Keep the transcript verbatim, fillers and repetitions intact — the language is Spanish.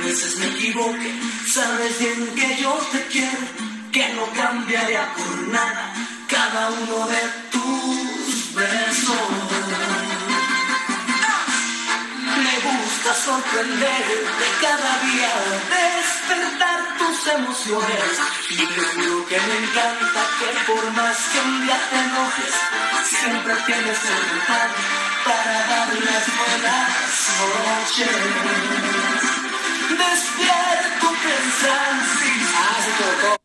veces me equivoque, sabes bien que yo te quiero, que no cambiaría por nada cada uno de tus besos. Me gusta sorprenderte cada día, despertar tus emociones. Y te juro que me encanta que por más que un día te enojes, siempre tienes el pan para dar las buenas noches. Despierto pensando, ah, se equivocó,